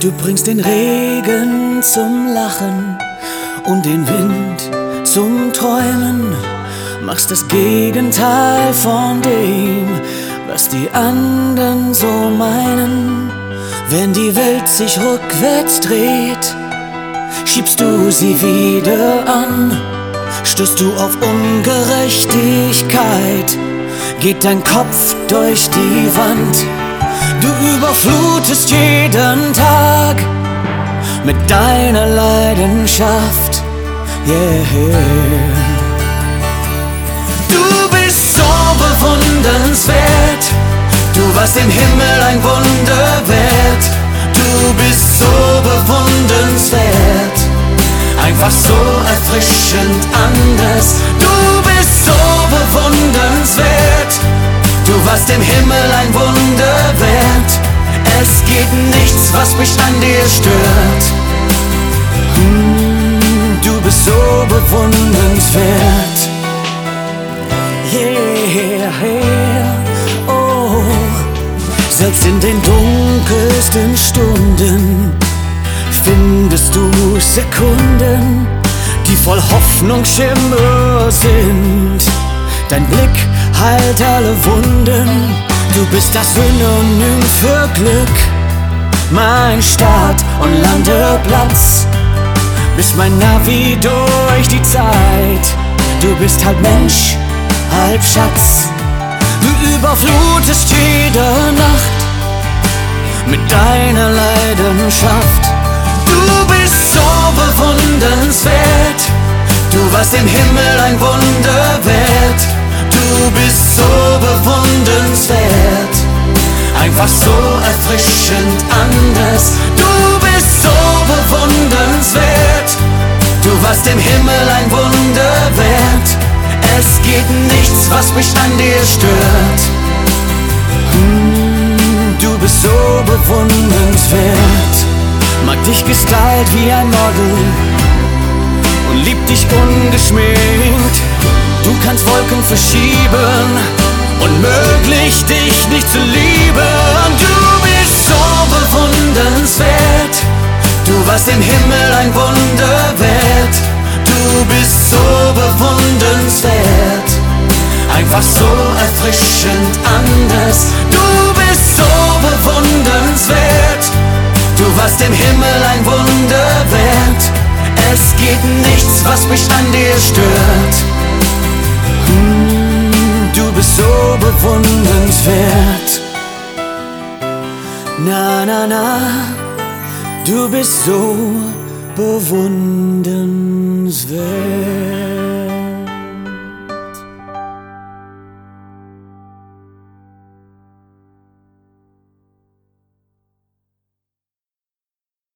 Du bringst den Regen zum Lachen und den Wind zum Träumen. Machst das Gegenteil von dem, was die anderen so meinen. Wenn die Welt sich rückwärts dreht, schiebst du sie wieder an. Stößt du auf Ungerechtigkeit, geht dein Kopf durch die Wand. Du überflutest jeden Tag mit deiner Leidenschaft, yeah. Du bist so bewundernswert, du warst im Himmel ein Wunder wert. Du bist so bewundernswert, einfach so erfrischend anders. Du bist so bewundernswert, du warst im Himmel ein Wunder wert. Es geht nichts, was mich an dir stört. Du bist so bewundernswert, yeah, oh. Selbst in den dunkelsten Stunden findest du Sekunden, die voll Hoffnungsschimmer sind. Dein Blick heilt alle Wunden. Du bist das Synonym für Glück, mein Start- und Landeplatz. Bist mein Navi durch die Zeit. Du bist halb Mensch, halb Schatz. Du überflutest jede Nacht mit deiner Leidenschaft. Du bist so bewundernswert, du warst im Himmel ein Wunder wert. Du bist so bewundernswert, einfach so erfrischend anders. Du bist so bewundernswert, du warst im Himmel ein Wunder wert. Es geht nichts, was mich an dir stört. Du bist so bewundernswert. Mag dich gestylt wie ein Model und lieb dich ungeschminkt. Du kannst Wolken verschieben, unmöglich dich nicht zu lieben. Du bist so bewundernswert, du warst im Himmel ein Wunder wert. Du bist so bewundernswert, einfach so erfrischend anders. Du bist so bewundernswert, du warst im Himmel ein Wunder wert. Es geht nichts, was mich an dir stört. Du bist so bewundernswert. Na, na, na, du bist so bewundernswert.